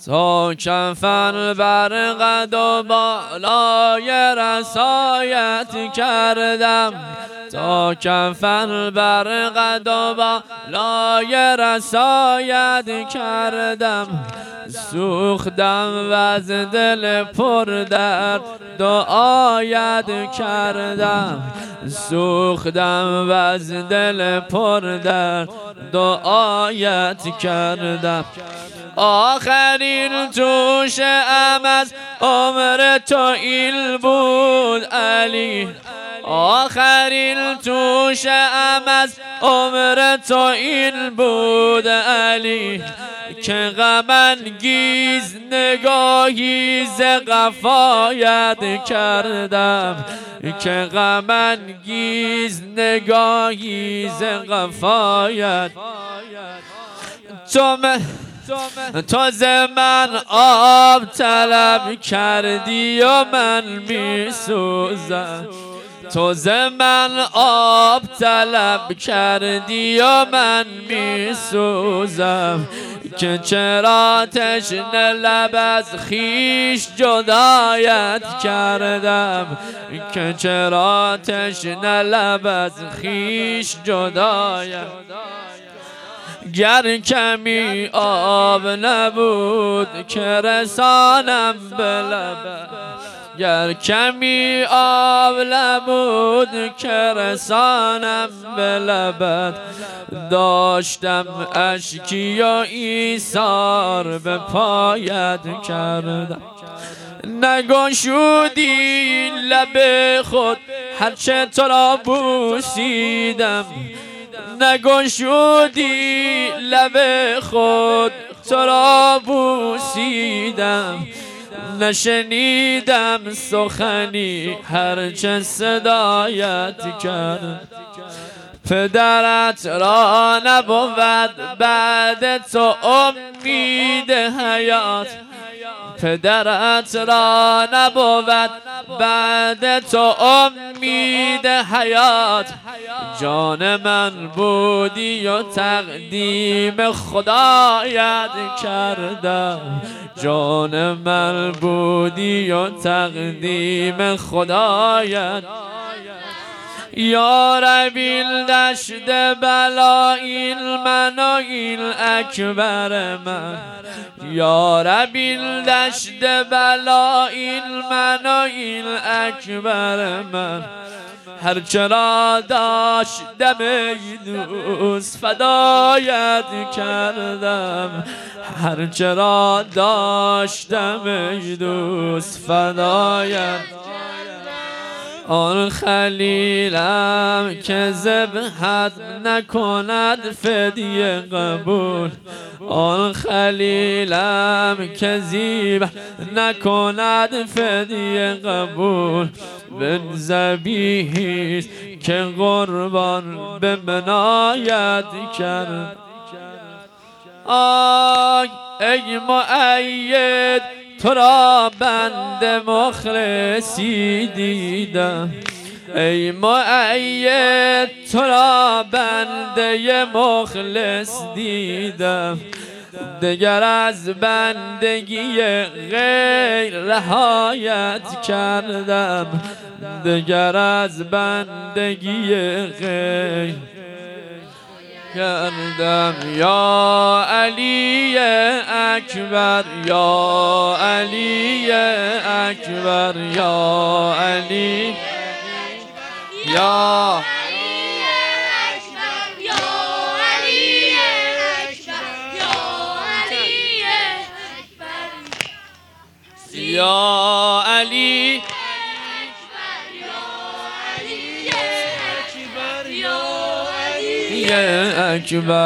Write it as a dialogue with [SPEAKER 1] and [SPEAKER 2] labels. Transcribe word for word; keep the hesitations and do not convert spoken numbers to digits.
[SPEAKER 1] تا کفن بر قد و بالای رسایت کردم، تا کفن بر قد و بالای رسایت کردم. سوختم و از دل پر درد دعایت کردم، سوختم و از دل پر درد دعایت کردم. آخرین توشه ام از عمر تو این بود علی، آخرین توشه ام از عمر تو این بود علی، که غم انگیز نگاهی ز قفایت کردم، که غم انگیز نگاهی ز قفایت. تو من تو ز من آب طلب کردی و من می سوزم، تو ز من آب طلب کردی و من می سوزم، که چرا تشنه لب از خیش جدایت کردم، که چرا تشنه لب از خیش جدایت. گر کمی آب نبود که رسانم به لبت، گر کمی آب نبود که رسانم به لبت، داشتم اشکی و ایثار به پایت کردم. نگشودی لب خود هرچه تو را بوسیدم، نگشودی لب خود تو را بوسیدم، نشنیدم سخنی هرچه صدایت کرد. پدرت را نبود بعد تو امید حیات، پدرت را نبود بعد تو امید حیات، جان من بودی و تقدیم خدایت کردم، جان من بودی و تقدیم خدایت. یا ربی دشت بلا این من و این اکبر من، یا ربی دشت بلا این من و این اکبر من، هرچرا داشتم ای دوست فدایت کردم، هرچرا داشتم ای دوست فدایت. آن خلیلم که ذبحت نکند فدیه قبول، آن خلیلم که ذبح نکند فدیه قبول، بن ذبیحی که قربان به منایت کرد. آی ای مؤید تو را بنده مخلصی دیدم، ای مؤید تو را بنده مخلص دیدم، دگر از بندگی غیر رهایت کردم، دگر از بندگی غیر کردم. یا علی اکبر، یا علی اکبر، یا علی، یا یا علی اکبر